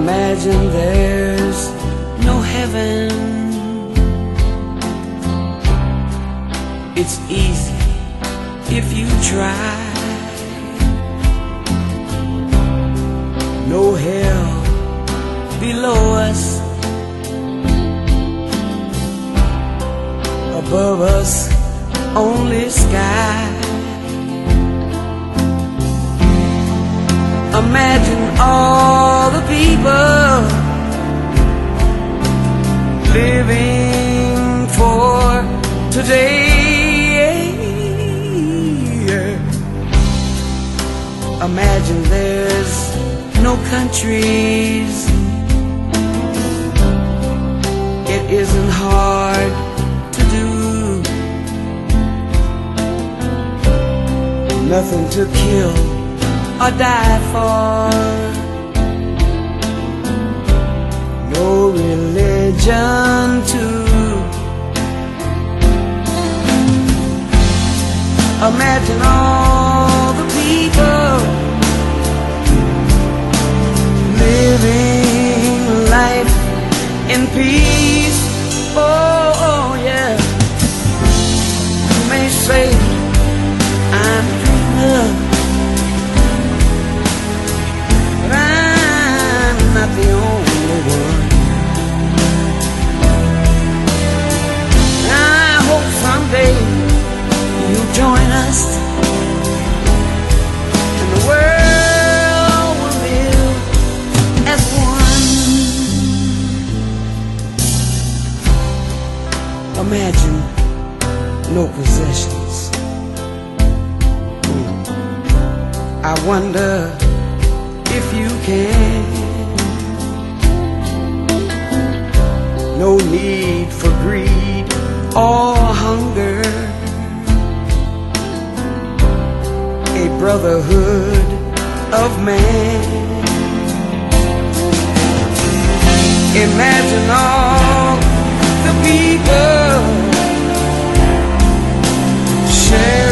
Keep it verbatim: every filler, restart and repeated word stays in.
Imagine there's no heaven. It's easy if you try. No hell below us, above us only sky. Imagine all the people living for today. Imagine there's no countries. It isn't hard to do. Nothing to kill or die for. No religion too. Imagine all the people living life in peace. Oh, oh yeah. You may say I'm a dreamer, but I'm not the only one. I hope someday you'll join us, and the world will live as one. Imagine no possessions. I wonder if you can. No need for greed or hunger. A brotherhood of man. Imagine all the people share